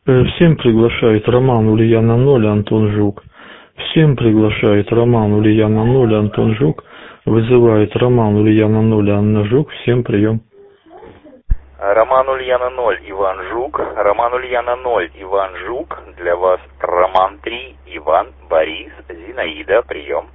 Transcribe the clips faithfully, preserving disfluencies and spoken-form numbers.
Э, Всем приглашает Роман Ульяна ноль, Антон Жук. Всем приглашает Роман Ульяна ноль, Антон Жук. Вызывает Роман Ульяна ноль, Анна Жук. Всем прием. Роман Ульяна ноль, Иван Жук. Роман Ульяна ноль, Иван Жук. Для вас Роман три, Иван, Борис, Зинаида. Прием.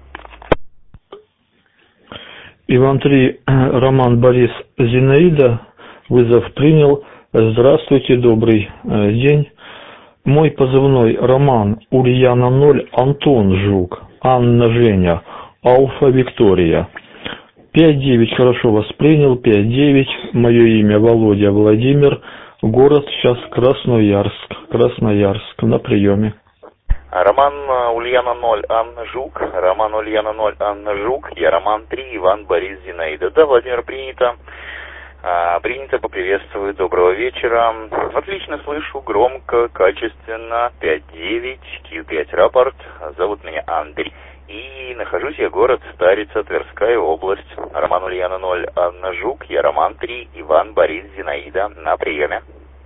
Иван три, Роман, Борис, Зинаида. Вызов принял. Здравствуйте, добрый э, день. Мой позывной Роман Ульяна ноль, Антон Жук, Анна Женя, Алфа Виктория. пять девять хорошо воспринял, пять девять. Мое имя Володя Владимир. Город сейчас Красноярск. Красноярск. На приеме. Роман Ульяна ноль, Анна Жук. Роман Ульяна ноль, Анна Жук. Я Роман три, Иван, Борис, Зинаида. Да, Владимир, принято. А, принято, поприветствую, доброго вечера. Отлично слышу, громко, качественно. пять девять, Q пять рапорт. Зовут меня Андрей. И нахожусь я город Старица, Тверская область. Роман Ульяна ноль, Анна Жук. Я Роман три, Иван, Борис, Зинаида. На приеме.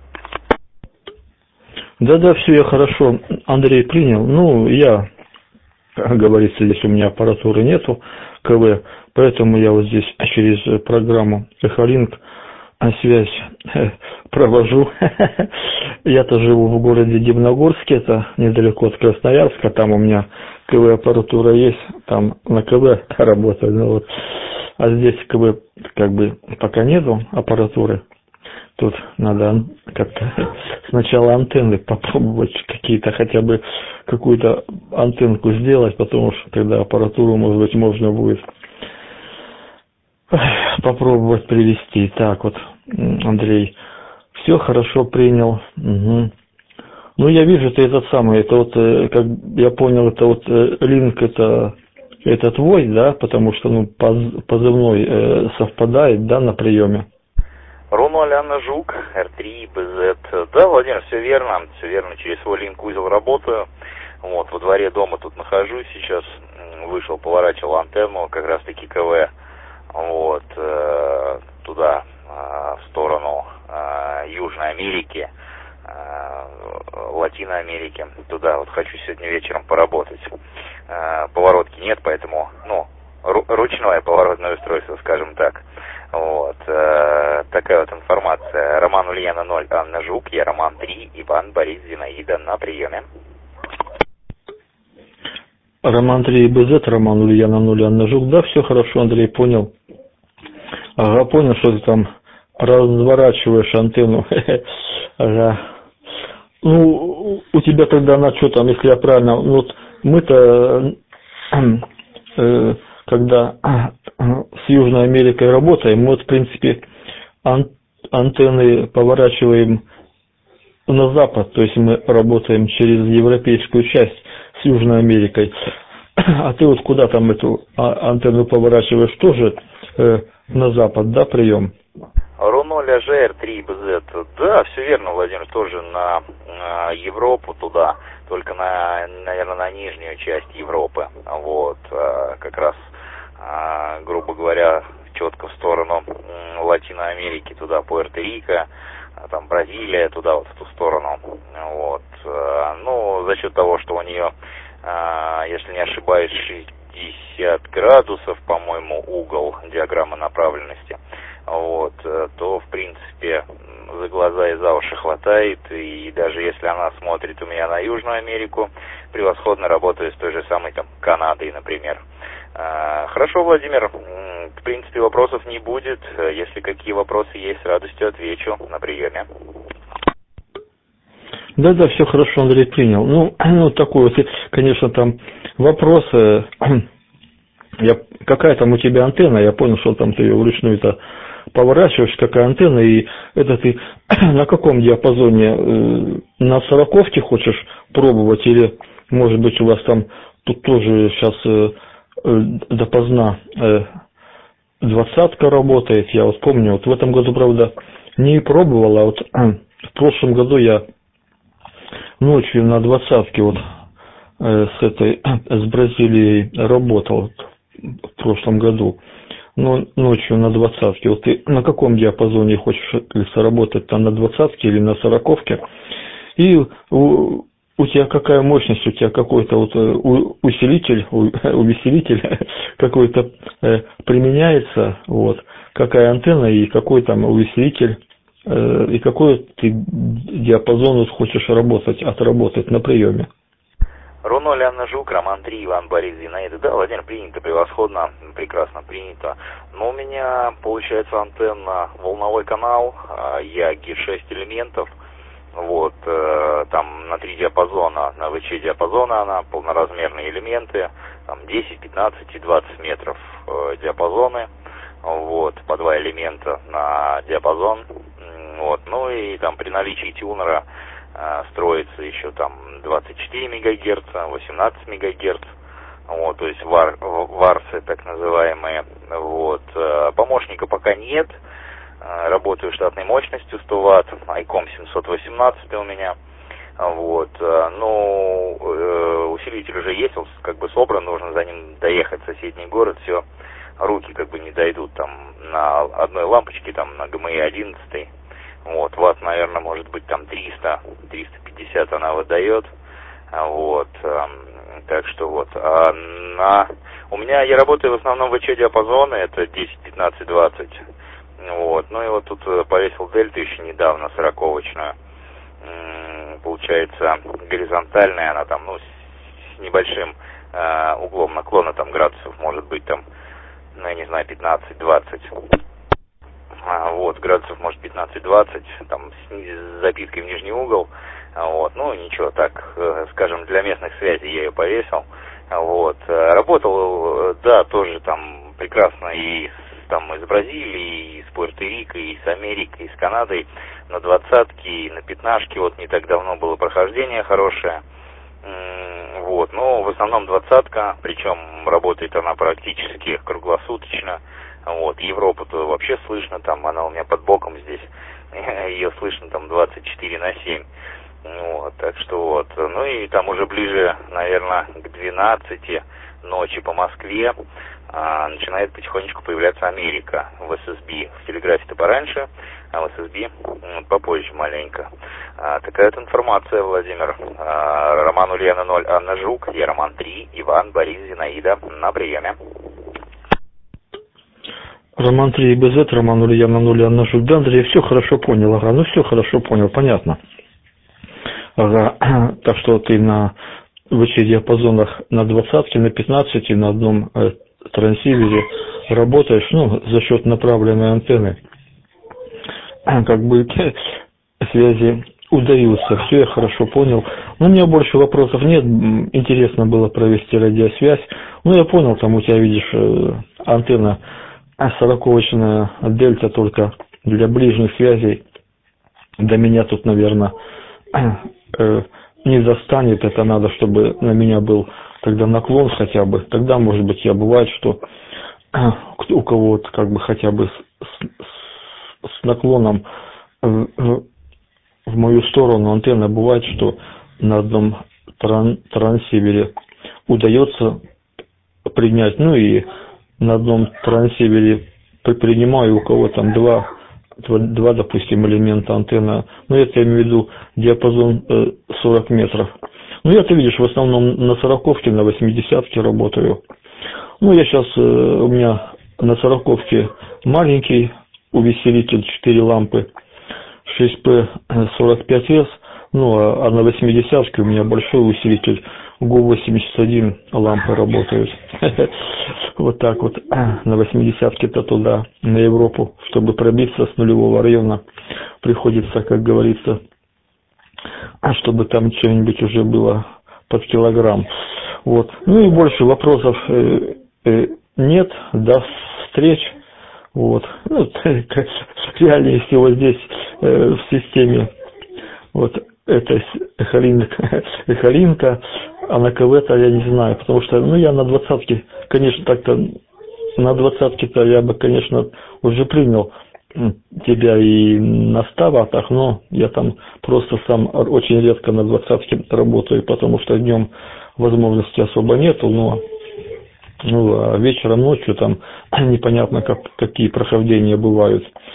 Да-да, все, я хорошо. Андрей принял. Ну, я, как говорится, здесь у меня аппаратуры нету, КВ, поэтому я вот здесь через программу Эхолинк связь провожу. Я-то живу в городе Дивногорске, это недалеко от Красноярска, там у меня КВ-аппаратура есть, там на КВ работаю, ну вот. А здесь КВ как бы пока нету аппаратуры. Тут надо как-то сначала антенны попробовать какие-то, хотя бы какую-то антенку сделать, потому что тогда аппаратуру, может быть, можно будет попробовать привести. Так вот, Андрей, все хорошо принял. Угу. Ну, я вижу, ты этот самый, это вот, как я понял, это вот линк, это, это твой, да, потому что, ну, позывной э, совпадает, да, на приеме. Ронуаль Анна Жук, эр три бэ зет. Да, Владимир, все верно, все верно, через свой линк-узел работаю. Вот, во дворе дома тут нахожусь сейчас, вышел, поворачивал антенну, как раз таки КВ, вот, э, туда, э, в сторону э, Южной Америки, э, Латиной Америки, туда, вот хочу сегодня вечером поработать. Э, поворотки нет, поэтому, ну, ру- ручное поворотное устройство, скажем так. Вот, э, такая вот информация. Роман Ульяна ноль, Анна Жук, я Роман три, Иван, Борис, Зинаида. На приеме. Роман три бэ зет, Роман Ульяна ноль, Анна Жук. Да, все хорошо, Андрей, понял. Ага, понял, что ты там разворачиваешь антенну. Ага. Ну, у тебя тогда она что там, если я правильно... Вот мы-то... Э, когда с Южной Америкой работаем, мы, вот, в принципе, ан- антенны поворачиваем на запад, то есть мы работаем через европейскую часть с Южной Америкой. А ты вот куда там эту антенну поворачиваешь, тоже э, на запад, да, прием? Роноля же эр три бэ зет. Да, все верно, Владимир, тоже на, на Европу туда, только на, наверное, на нижнюю часть Европы. Вот, как раз, грубо говоря, четко в сторону Латиной Америки, туда Пуэрто-Рико, там Бразилия, туда вот в ту сторону. Вот, ну, за счет того, что у нее, если не ошибаюсь, шестьдесят градусов, по-моему, угол диаграммы направленности. Вот, то, в принципе, за глаза и за уши хватает, и даже если она смотрит у меня на Южную Америку, превосходно работаю с той же самой, там, Канадой, например. Хорошо, Владимир, в принципе, вопросов не будет. Если какие вопросы есть, с радостью отвечу на приеме. Да-да, все хорошо, Андрей принял. Ну, ну такой вот, конечно, там вопросы. Я, какая там у тебя антенна? Я понял, что там ты ее вручную-то поворачиваешь, какая антенна, и это ты на каком диапазоне? На сороковке хочешь пробовать, или, может быть, у вас там тут тоже сейчас допоздна двадцатка работает? Я вот помню, вот в этом году, правда, не пробовал, а вот в прошлом году я ночью на двадцатке вот с этой, с Бразилией работал в прошлом году. Но ночью на двадцатке. Вот ты на каком диапазоне хочешь работать? Там на двадцатке или на сороковке? И у, у тебя какая мощность, у тебя какой-то вот усилитель, увеселитель какой-то э, применяется, вот, какая антенна и какой там увеселитель, э, и какой ты диапазон вот хочешь работать, отработать на приеме. Руно Анна Жук, Роман три, Иван Борис Зинаида. Да, Владимир, принято, превосходно, прекрасно принято. Но у меня получается антенна, волновой канал, я Ги шесть элементов, вот, там на три диапазона, на ВЧ диапазона она, полноразмерные элементы, там десять, пятнадцать и двадцать метров диапазоны, вот, по два элемента на диапазон, вот, ну и там при наличии тюнера строится еще там двадцать четыре мегагерца, восемнадцать мегагерц, вот, то есть вар, варсы так называемые, вот. Помощника пока нет, работаю штатной мощностью сто ватт, айком семьсот восемнадцать у меня, вот, ну, усилитель уже есть, он как бы собран, нужно за ним доехать в соседний город, все, руки как бы не дойдут там на одной лампочке, там на ГМИ одиннадцать. Вот, ватт, наверное, может быть там триста, триста пятьдесят она выдает, вот, так что вот, а на, у меня, я работаю в основном в ВЧ-диапазоны, это десять, пятнадцать, двадцать, вот, ну и вот тут повесил дельту еще недавно, сороковочную, получается, горизонтальная она там, ну, с небольшим э, углом наклона, там, градусов, может быть, там, ну, я не знаю, пятнадцать-двадцать. Вот, градусов может пятнадцать-двадцать, там с запиткой в нижний угол, вот, ну ничего, так, скажем, для местных связей я ее повесил, вот, работал, да, тоже там прекрасно и там из Бразилии, и с Пуэрто-Рико, и с Америкой, и с Канадой, на двадцатке, и на пятнашке, вот не так давно было прохождение хорошее, вот, но в основном двадцатка, причем работает она практически круглосуточно. Вот, Европу-то вообще слышно, там, она у меня под боком здесь, ее слышно там двадцать четыре на семь, вот, так что вот, ну и там уже ближе, наверное, к двенадцати ночи по Москве а, начинает потихонечку появляться Америка в эс эс би, в телеграфе-то пораньше, а в эс эс би вот, попозже маленько. А, такая вот информация, Владимир. А, Роман Ульяна ноль, Анна Жук, я Роман три, Иван, Борис, Зинаида, на приеме. Роман три и БЗ, Роман Ульяна ноль, Анна Жук. Да, Андрей, все хорошо понял, ага, ну все хорошо понял, понятно. Ага, так что ты на ВЧ-диапазонах на двадцатке, на пятнадцати, на одном э, трансивере работаешь, ну, за счет направленной антенны. Как бы связи удаются, все я хорошо понял. Но у меня больше вопросов нет, интересно было провести радиосвязь. Ну, я понял, там у тебя, видишь, э, антенна сороковочная дельта только для ближних связей. До меня тут, наверное, э, не достанет. Это надо, чтобы на меня был тогда наклон хотя бы. Тогда, может быть, я бывает, что э, у кого-то как бы хотя бы с, с, с наклоном э, в мою сторону антенна, бывает, что на одном тран, трансивере удается принять, ну и на одном трансивере принимаю, у кого там два, два, допустим, элемента антенна, ну это я имею в виду диапазон э, сорок метров. Ну я, ты видишь, в основном на сороковке, на восьмидесятке работаю. Ну я сейчас, э, у меня на сороковке маленький увеселитель, четыре лампы, шесть пэ сорок пять эс, ну а, а на восьмидесятке у меня большой усилитель, ГУ восемьдесят один лампы работают. Вот так вот. На восьмидесятке-то туда, на Европу, чтобы пробиться с нулевого района, приходится, как говорится, чтобы там что-нибудь уже было под килограмм. Вот. Ну и больше вопросов э, э, нет. До встреч. Вот. Ну, реальнее всего здесь э, в системе. Вот. Это эхолинка, эхолинка, а на КВ-то я не знаю, потому что, ну, я на двадцатке, конечно, так-то, на двадцатке-то я бы, конечно, уже принял тебя и на ста ваттах, но я там просто сам очень редко на двадцатке работаю, потому что днем возможности особо нету, но ну, а вечером, ночью там непонятно, как, какие прохождения бывают.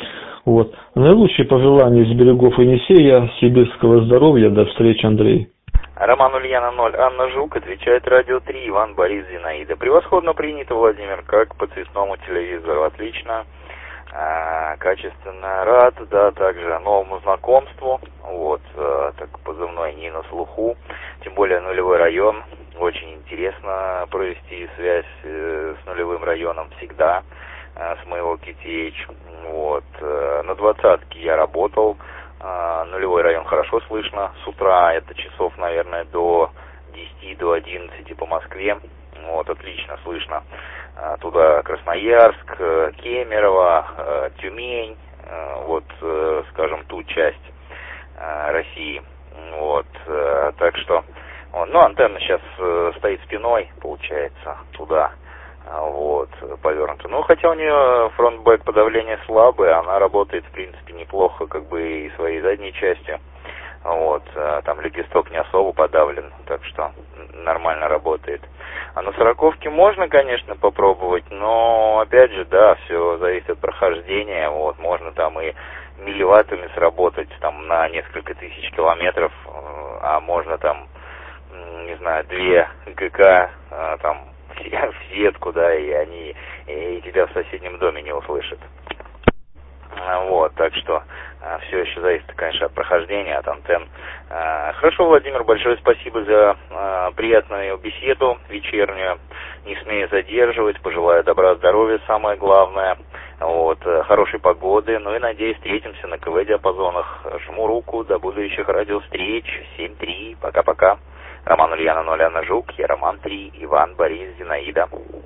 Вот. Наилучшие пожелания с берегов Енисея, сибирского здоровья. До встречи, Андрей. Роман Ульяна ноль, Анна Жук, отвечает Радио три, Иван Борис Зинаида. Превосходно принято, Владимир, как по цветному телевизору, отлично, а, качественно рад, да, также новому знакомству, вот, а, так позывной не на слуху, тем более нулевой район, очень интересно провести связь э, с нулевым районом всегда, э, с моего кей ти эйч, вот, э, на двадцатке я работал. Uh, нулевой район хорошо слышно с утра, это часов, наверное, до десяти, до одиннадцати по Москве, вот, отлично слышно. Uh, туда Красноярск, uh, Кемерово, uh, Тюмень, uh, вот, uh, скажем, ту часть uh, России, вот, uh, так что, uh, ну, антенна сейчас uh, стоит спиной, получается, туда. Вот, повернуто. Ну, хотя у нее фронтбэк подавление слабое, она работает, в принципе, неплохо, как бы и своей задней частью. Вот, там лепесток не особо подавлен, так что нормально работает. А на сороковке можно, конечно, попробовать, но, опять же, да, все зависит от прохождения. Вот, можно там и милливаттами сработать, там, на несколько тысяч километров, а можно там, не знаю, две ГК, там, в сетку, да, и они и тебя в соседнем доме не услышат. Вот, так что все еще зависит, конечно, от прохождения, от антенн. Хорошо, Владимир, большое спасибо за приятную беседу вечернюю. Не смею задерживать, пожелаю добра, здоровья, самое главное. Вот, хорошей погоды, ну и надеюсь, встретимся на КВ-диапазонах. Жму руку, до будущих радиовстреч. семь три, пока-пока. Роман Ульяна ноль, Анна Жук, я Роман три, Иван Борис Зинаида.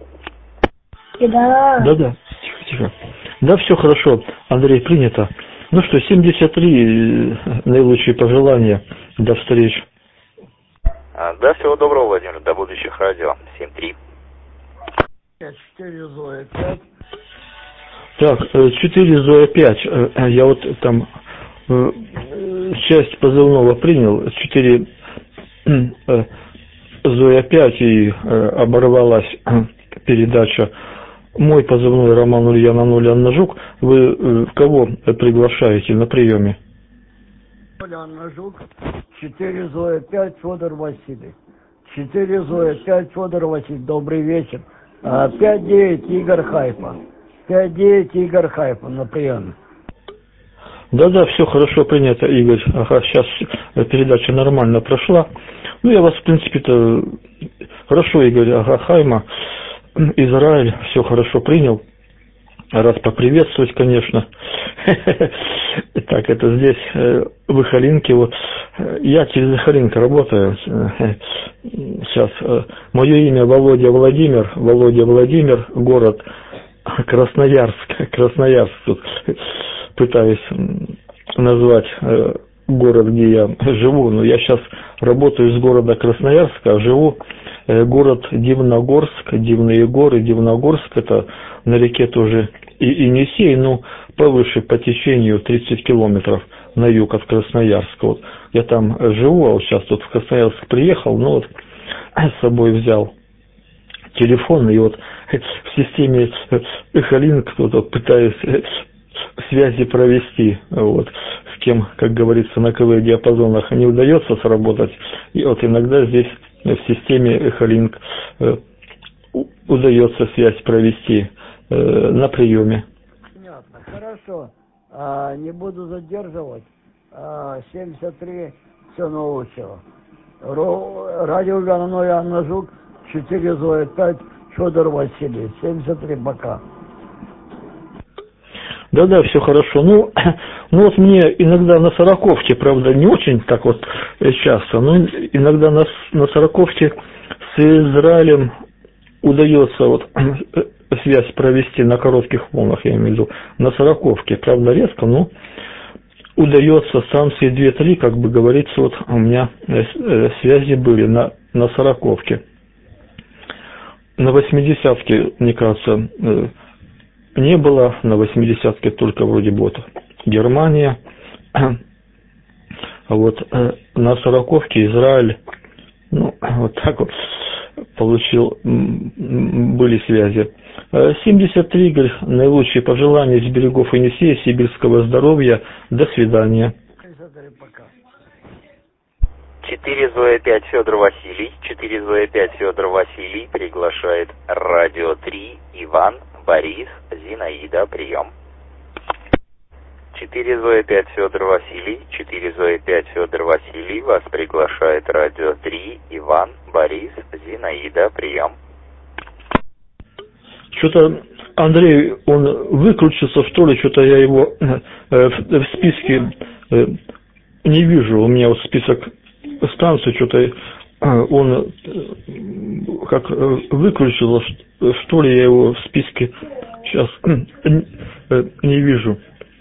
Да. Да-да, тихо-тихо. Да, все хорошо, Андрей, принято. Ну что, семьдесят три, наилучшие пожелания. До встречи. Да, всего доброго, Владимир, до будущих радио. семь три. четыре Зоя пять. Так, четыре Зоя пять. Я вот там часть позывного принял. четыре Зоя пять, и оборвалась передача. Мой позывной Роман Ульяна ноль, Анна Жук. Вы кого приглашаете на приеме? Анна Жук, четыре Зоя пять, Федор Васильевич. четыре Зоя пять, Федор Васильевич, добрый вечер. пять девять, Игорь Хайпа. пять девять, Игорь Хайпа на приеме. Да-да, все хорошо принято, Игорь. Ага, сейчас передача нормально прошла. Ну, я вас, в принципе-то, хорошо, Игорь, ага, Хайма, Израиль, все хорошо принял. Раз поприветствовать, конечно. Так, это здесь, в Ихалинке, вот, я через Ихалинку работаю. Сейчас, мое имя Володя Владимир, Володя Владимир, город Красноярск, Красноярск, тут пытаюсь назвать город, где я живу, но я сейчас работаю из города Красноярска, а живу город Дивногорск, Дивные горы, Дивногорск, это на реке тоже и Енисей, ну, повыше по течению тридцать километров на юг от Красноярска. Вот я там живу, а вот сейчас тут в Красноярск приехал, ну вот с собой взял телефон, и вот в системе Эхолинк кто-то пытаюсь связи провести, вот, с кем, как говорится, на КВ-диапазонах не удается сработать, и вот иногда здесь в системе Эхолинк э, удается связь провести э, на приеме. Понятно, хорошо, а, не буду задерживать, а, семьдесят три, все научил. Радио Ганой, Анна Жук, четыре Зоя пять, Федор Васильевич, семьдесят три, пока. Да-да, все хорошо. Ну, ну вот мне иногда на сороковке, правда, не очень так вот часто, но иногда на, на сороковке с Израилем удается вот связь провести на коротких волнах, я имею в виду, на сороковке, правда, редко, но удается, станции две-три, как бы говорится, вот у меня связи были на, на сороковке. На восьмидесятке, мне кажется, не было, на восьмидесятке только вроде бы вот Германия, а вот на сороковке Израиль, ну, вот так вот получил, были связи. семьдесят три, Игорь, наилучшие пожелания с берегов Енисея, сибирского здоровья, до свидания. четыре Зоя пять Федор Василий, четыре Зоя пять Федор Василий приглашает Радио три, Иван, Борис, Зинаида, прием. четыре Зоя пять Федор Василий, четыре Зоя пять Федор Василий, вас приглашает Радио три, Иван, Борис, Зинаида, прием. Что-то Андрей, он выключился, что ли, что-то я его э, в, в списке э, не вижу, у меня вот список станций, что-то э, он э, как э, выключился, что ли, я его в списке сейчас э, не вижу.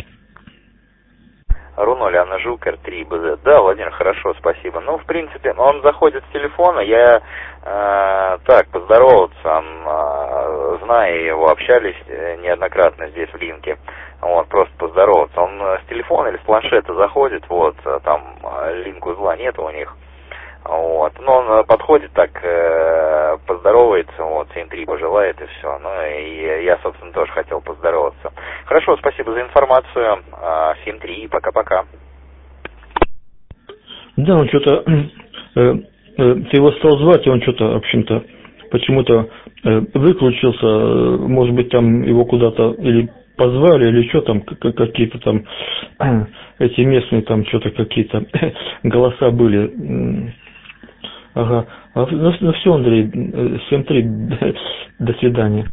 Рунуль, Анна Жук, эр три бэ зет. Да, Владимир, хорошо, спасибо. Ну, в принципе, он заходит с телефона, я э, так, поздороваться, э, зная его, общались неоднократно здесь в линке, вот, просто поздороваться. Он с телефона или с планшета заходит, вот, там линк узла нет у них, вот, но он подходит так, э, поздоровается, вот, семь три пожелает и все. Ну, и я, собственно, тоже хотел поздороваться. Хорошо, спасибо за информацию. семь три, пока-пока. Да, он что-то, э, э, ты его стал звать, и он что-то, в общем-то, почему-то э, выключился, может быть, там его куда-то или позвали, или что там, какие-то там, э, эти местные там что-то какие-то голоса были. Ага. А, ну, ну все, Андрей, семь три, до свидания.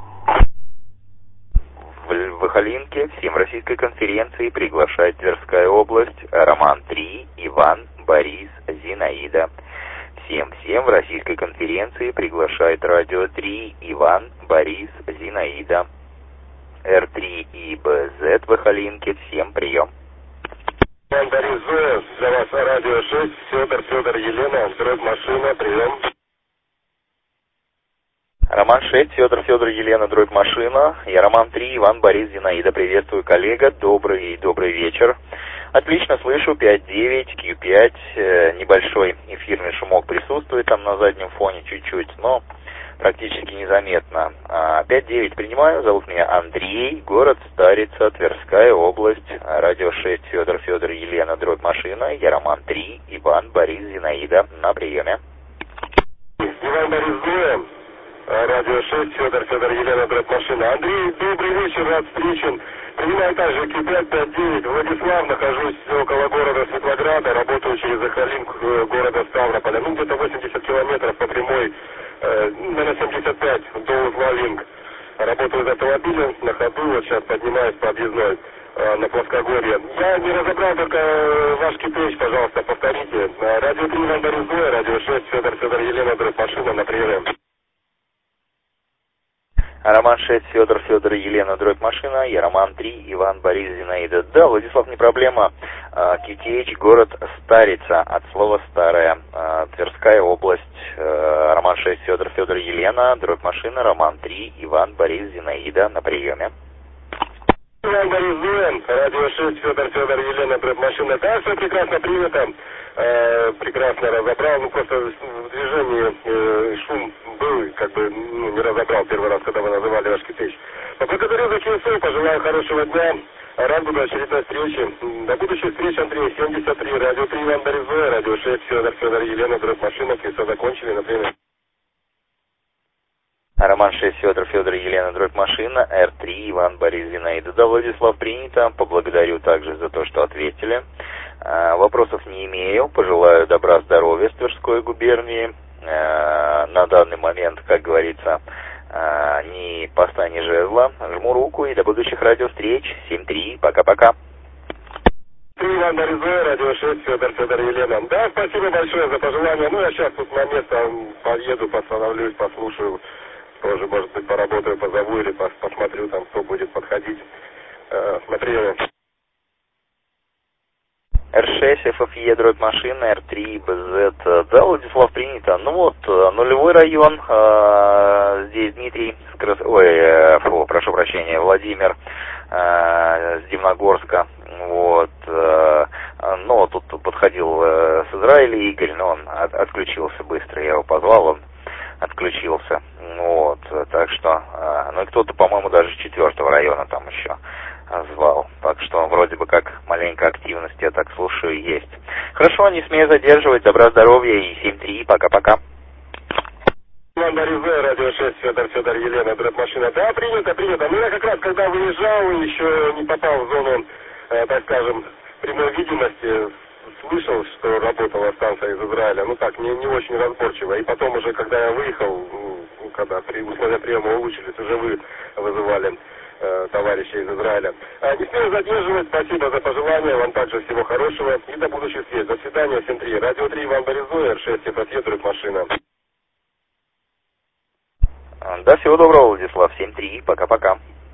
В Выхолинке всем Российской конференции приглашает Тверская область, Роман три, Иван, Борис, Зинаида. Всем-всем в Российской конференции приглашает Радио три, Иван, Борис, Зинаида. эр три и бэ зет Выхолинке, всем прием. Иван, Борис, Зоя, для вас Радио шесть, Федор, Федор, Елена, дробь машина, прием. Роман шесть, Федор, Федор, Елена, дробь машина. Я Роман три, Иван, Борис, Зинаида. Приветствую, коллега. Добрый, добрый вечер. Отлично слышу. пять девять, кью пять. Э, небольшой эфирный шумок присутствует там на заднем фоне чуть-чуть, но практически незаметно. А, пять девять принимаю. Зовут меня Андрей. Город Старица, Тверская область. Радио шесть, Федор, Федор, Елена, дробь машина. Я Роман три, Иван, Борис, Зинаида. На приеме. Иван, Борис, Зоя. Радио шесть, Федор, Федор, Елена, дробь машина. Андрей, добрый вечер, рад встречен. Принимаю также кью пять пять девять. Владислав, нахожусь около города Светлограда, работаю через Захалинг города Ставрополя. Ну, где-то восемьдесят километров по прямой, э, наверное, семьдесят пять до узла Линк. Работаю за автомобилем, на ходу, вот сейчас поднимаюсь по объездной э, на плоскогорье. Я не разобрал только ваш кипеч, пожалуйста, повторите. Радио три, Иван, Борис, Зоя, Радио шесть, Федор, Федор, Елена, дробь машина, на прием. Роман шесть, Федор, Федор, Елена, дробь машина. Я Роман три, Иван, Борис, Зинаида. Да, Владислав, не проблема. кью ти эйч, город Старица, от слова старая. Тверская область. Роман шесть, Федор, Федор, Елена, дробь машина. Роман три, Иван, Борис, Зинаида. На приеме. Иван, Борис, Зоя, Радио шесть, Федор, Федор, Елена, дробь машина. Да, все прекрасно принято. Э, прекрасно разобрал, ну просто в движении э, шум был, как бы, ну, не разобрал первый раз, когда вы называли ваш кипеч. Поблагодарю за КСО, пожелаю хорошего дня, рад буду очередной встречи. До будущей встречи, Андрей, семьдесят три, Радио три, Иван, Борис, Зоя, Радио шесть, Федор, Федор, Елена, дробь машина, КСО закончили, например. Роман шесть, Федор, Федор, Елена, дробь машина, эр три, Иван, Борис, Зинаида. Да, Владислав, принято. Поблагодарю также за то, что ответили. А, вопросов не имею. Пожелаю добра, здоровья с Тверской губернии. А, на данный момент, как говорится, а, ни поста, ни жезла. Жму руку и до будущих радиовстреч. семь три. Пока-пока. Иван, Борис, Зоя, Радио шесть, Федор, Федор, Елена. Да, спасибо большое за пожелание. Ну, я сейчас тут на место подъеду, постановлюсь, послушаю. Тоже, может быть, поработаю, позову или посмотрю, там, кто будет подходить. Э, на приеме. эр шесть, эф эф е, дробь машина, эр три, бэ зет. Да, Владислав, принято. Ну вот, нулевой район. Э, здесь Дмитрий, Крас... ой, э, фу, прошу прощения, Владимир э, с Дивногорска. Вот. Э, ну, тут подходил э, с Израиля Игорь, но он от, отключился быстро. Я его позвал, он отключился. Вот, так что, ну и кто-то, по-моему, даже с четвертого района там еще звал. Так что вроде бы как маленькая активность, я так слушаю, есть. Хорошо, не смею задерживать, добра, здоровья и семь три, пока-пока. Борисовая, радио шесть, Федор, Федор, Елена, дрэп-машина. Да, принято, принято. Ну, я как раз, когда выезжал, еще не попал в зону, э, так скажем, прямой видимости, слышал, что работала станция из Израиля. Ну, так, не, не очень разборчиво. И потом уже, когда я выехал, ну, когда при условия приема улучшились, уже вы вызывали э, товарища из Израиля. А, не смею задерживать. Спасибо за пожелания. Вам также всего хорошего. И до будущих встреч. До свидания. семь три. Радио три, Иван Борисовая, эр шесть, Федор, машина. Да, всего доброго, Владислав, семь три, пока-пока.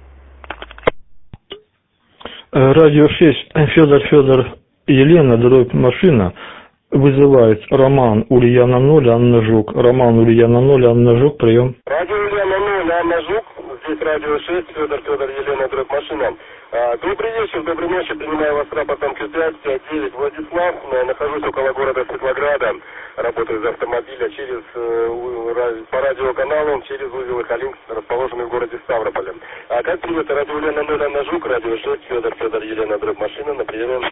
Радио шесть, Федор, Федор, Елена, дробь машина, вызывает Роман Ульяна ноль, Анна Жук. Роман Ульяна ноль, Анна Жук, прием. Радио Ульяна ноль, Анна Жук, здесь радио шесть, Федор, Федор, Елена, дробь машина. А, добрый вечер, доброй ночи, принимаю вас рапортом Q пять, пять девять, Владислав, нахожусь около города Светлограда, работаю из автомобиля через, по радиоканалу, через узел Ихалинг, расположенный в городе Ставрополе. А как принято, радио Ульяна ноль, Анна Жук, радио шесть, Федор, Федор, Елена, дробь машина, на приеме.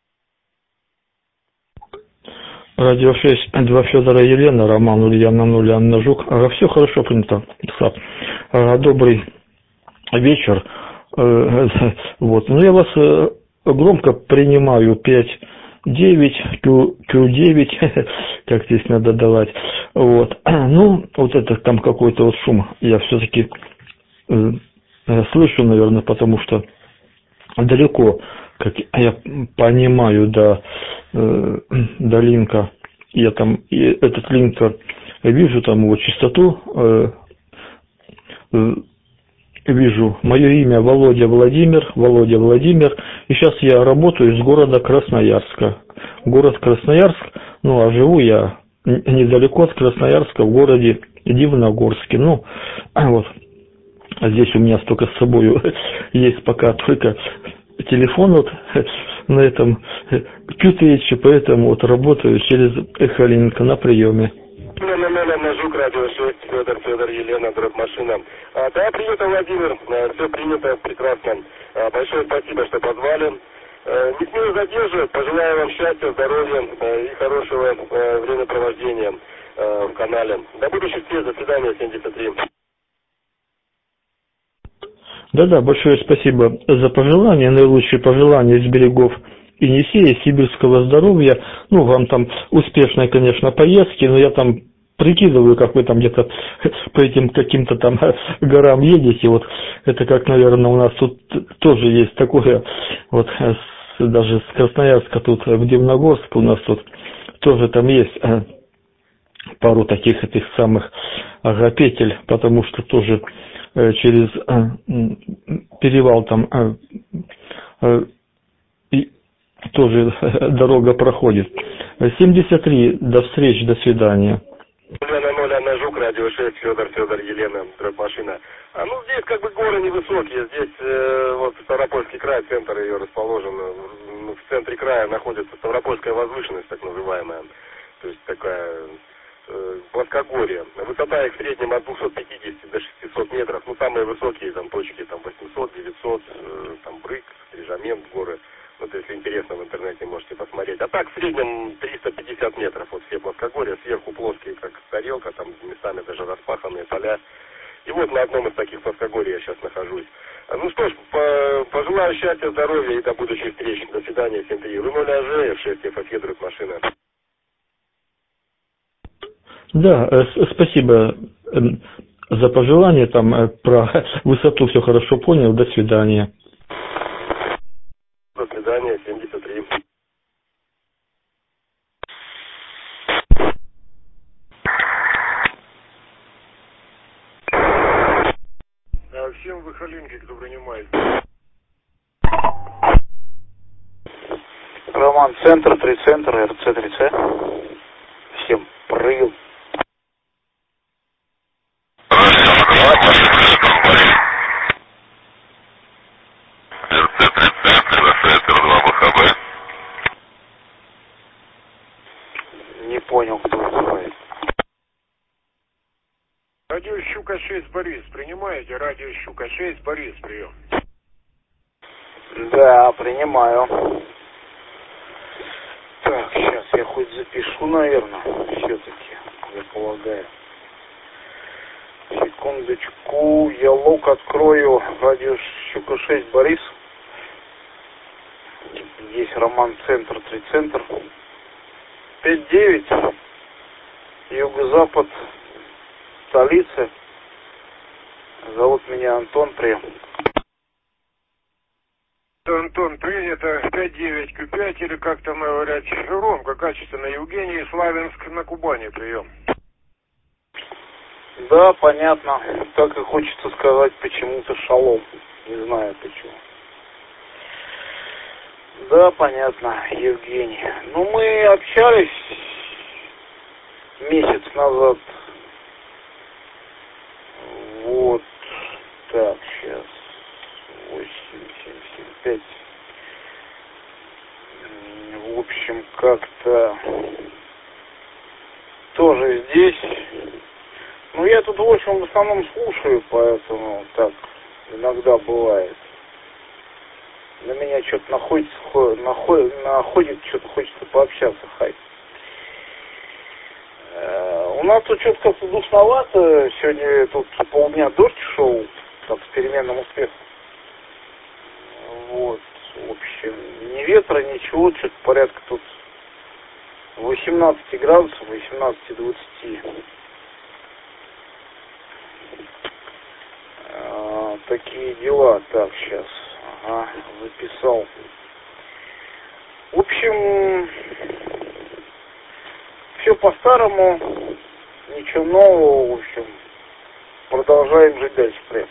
Радио шесть, два Федора, Елена, Роман Ульяна ноль, Анна Жук. Ага, все хорошо принято. Ага, добрый вечер. Вот. Ну, я вас громко принимаю пять девять, Q девять, как здесь надо давать. Вот. Ну, вот это там какой-то вот шум я все-таки слышу, наверное, потому что далеко, как я понимаю, до, до линка, я там этот линк вижу, там его частоту, вижу мое имя Володя Владимир, Володя Владимир, и сейчас я работаю из города Красноярска. Город Красноярск, ну а живу я недалеко от Красноярска, в городе Дивногорске. Ну, вот, здесь у меня столько с собой есть пока только телефон вот на этом Q три, поэтому вот работаю через Эхолинк на приеме. На Жук, радио шесть, Федор, Федор, Елена, дробь машина. А, да, принято, Владимир, а, все принято, прекрасно. А, большое спасибо, что позвали. А, не смею задерживать, пожелаю вам счастья, здоровья а, и хорошего а, времяпровождения а, в канале. До будущих встреч, до свидания, семьдесят три. Да-да, большое спасибо за пожелания, наилучшие пожелания из берегов Енисея, сибирского здоровья. Ну, вам там успешной, конечно, поездки, но я там прикидываю, как вы там где-то по этим каким-то там горам едете. Вот это как, наверное, у нас тут тоже есть такое, вот даже с Красноярска тут в Дивногорск у нас тут тоже там есть пару таких этих самых агапетель, потому что тоже через перевал там тоже дорога проходит. семьдесят три, до встречи, до свидания. Ульяна ноль, Анна Жук, радио шесть, Федор, Федор, Елена, дробь машина. А ну здесь как бы горы невысокие, здесь э, вот Ставропольский край, центр ее расположен, в центре края находится Ставропольская возвышенность, так называемая, то есть такая э, плоскогорье. Высота их в среднем от двухсот пятидесяти до шестисот метров, ну самые высокие там точки, там восемьсот, девятьсот, э, там Брык, Стрижамент, горы. Вот если интересно, в интернете можете посмотреть. А так в среднем триста пятьдесят метров. Вот все плоскогорья, сверху плоские, как тарелка, там местами даже распаханные поля. И вот на одном из таких плоскогорий я сейчас нахожусь. Ну что ж, по пожелаю счастья, здоровья и до будущих встреч. До свидания, всем три. Рунуль АЖ, эф шесть, Федор, машина. Да, спасибо за пожелание. Там про высоту все хорошо понял. До свидания. До свидания, семьдесят три. А всем в Ихалинке, кто принимает. Роман, центр, три центр, эр цэ три цэ. Всем прием. Не понял, кто вызывает. Радио Щука шесть Борис, принимаете? Радио Щука шесть Борис, прием. Да, принимаю. Так, сейчас я хоть запишу, наверное, все-таки, я полагаю. Секундочку, я лог открою. Радио Щука шесть Борис. Здесь Роман Центр, три Центр. пять девять. Юго-запад столицы. Зовут меня Антон, прием. Антон, принято. пять девять Q пять или как там говорят. Ромка, качественно. Евгений, Славянск на Кубани, прием. Да, понятно. Так и хочется сказать почему-то шалом. Не знаю почему. Да, понятно, Евгений. Ну, мы общались месяц назад. Вот. Так, сейчас. восемь семь семь пять. В общем, как-то тоже здесь. Ну, я тут, в общем, в основном слушаю, поэтому так иногда бывает. На меня что-то находится, находит, находит что-то хочется пообщаться, хай. Э, у нас тут что-то как-то душновато. Сегодня тут полдня дождь шел, так, с переменным успехом. Вот, в общем, ни ветра, ничего, что-то порядка тут восемнадцать градусов, восемнадцать двадцать. Э, такие дела. Так, сейчас. Ага, записал. В общем, все по-старому, ничего нового, в общем, продолжаем жить дальше. Привет.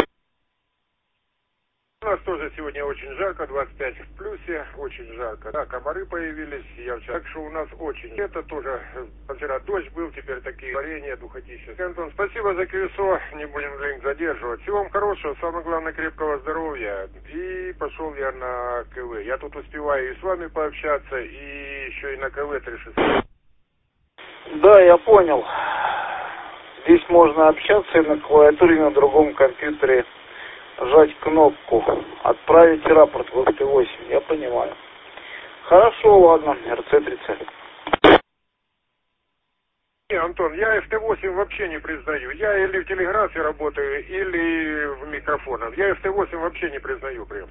У нас тоже сегодня очень жарко, двадцать пять в плюсе, очень жарко. Да, комары появились, я вчера, так что у нас очень. Это тоже, вчера дождь был, теперь такие варенья, духотища. Антон, спасибо за колесо, не будем линк задерживать. Всего вам хорошего, самое главное, крепкого здоровья. И пошел я на КВ. Я тут успеваю и с вами пообщаться, и еще и на КВ три шестьсот. Да, я понял. Здесь можно общаться и на клавиатуре, и на другом компьютере. Жать кнопку «Отправить рапорт» в эф тэ восемь, я понимаю. Хорошо, ладно, эр цэ тридцать. Не, Антон, я эф тэ восемь вообще не признаю. Я или в телеграфе работаю, или в микрофонах. Я эф тэ восемь вообще не признаю, прием.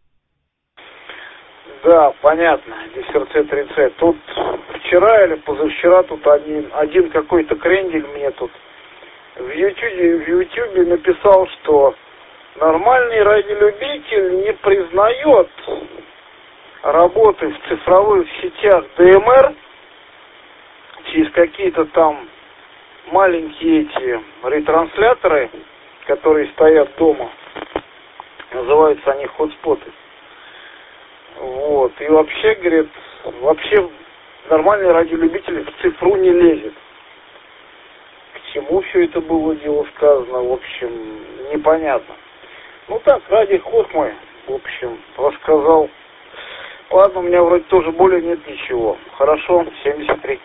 Да, понятно, здесь эр цэ тридцать. Тут вчера или позавчера тут один, один какой-то крендель мне тут в Ютубе, в Ютубе написал, что нормальный радиолюбитель не признает работы в цифровых сетях дэ эм эр через какие-то там маленькие эти ретрансляторы, которые стоят дома. Называются они хотспоты. Вот. И вообще, говорит, вообще нормальный радиолюбитель в цифру не лезет. К чему все это было дело сказано, в общем, непонятно. Ну так, ради хохмы, в общем, рассказал. Ладно, у меня вроде тоже более нет ничего. Хорошо, семьдесят три.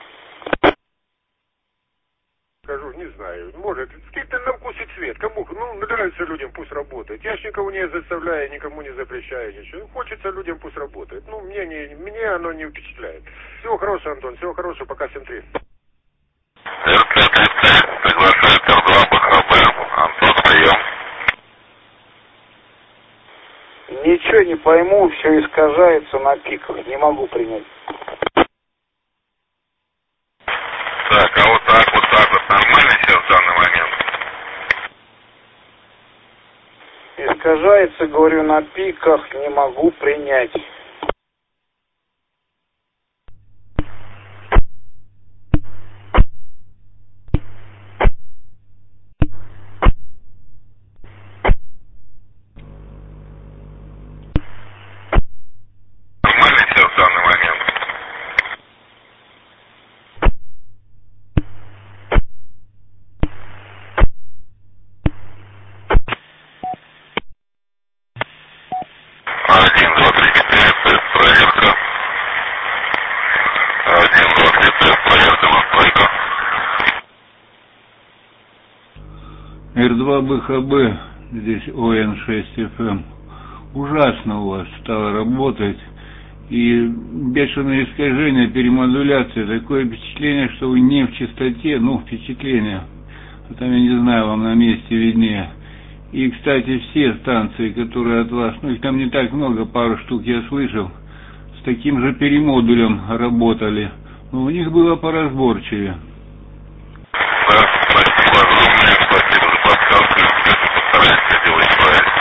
Скажу, не знаю, может, скидка на вкус и цвет. Кому, ну, нравится людям, пусть работает. Я ж никого не заставляю, никому не запрещаю ничего. Хочется людям, пусть работает. Ну, мне, не, мне оно не впечатляет. Всего хорошего, Антон, всего хорошего, пока, семь три. эр цэ тридцать, приглашает эр два по ха бэ, Антон, прием. Ничего не пойму, все искажается на пиках, не могу принять. Так, а вот так, вот так вот нормально сейчас в данный момент? Искажается, говорю, на пиках, не могу принять. Нормально сейчас в данный момент? Один, два, три, четыре, пять, проверка. Один, два, три, пять, проверка, настройка. эр два бэ ха бэ, здесь о эн шесть эф эм. Ужасно у вас стало работать. И бешеные искажения, перемодуляция. Такое впечатление, что вы не в частоте. Ну, впечатление. А там, я не знаю, вам на месте виднее. И, кстати, все станции, которые от вас, ну, их там не так много, пару штук я слышал, с таким же перемодулем работали. Но у них было поразборчивее. Да, спасибо огромное, спасибо за подсказку, постараемся делать правильно.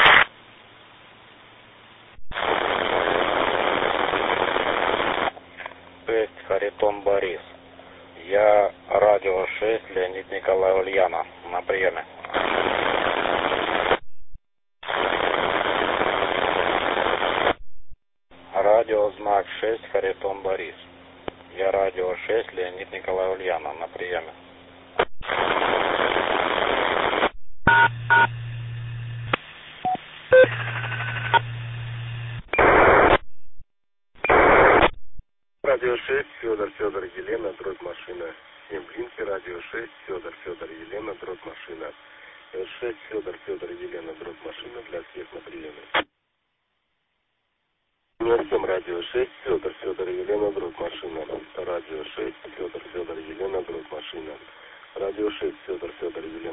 шесть, Харитон Борис. Я радио шесть, Леонид Николай Ульяна. На приеме. Радио знак шесть, Харитон Борис. Я радио шесть, Леонид Николай Ульяна. На приеме. Радио шесть, Федор, Федор, Елена, дробь машина. семь Блинки, радио шесть, Федор, Федор, Елена, дробь машина. шесть, Федор, Федор, Елена, дробь машина для всех на приеме. семь, радио шесть, Федор, Федор, Елена, дробь машина. Радио шесть, Федор, Федор, Елена, дробь машина. Радио шесть, Федор, Федор, Елена.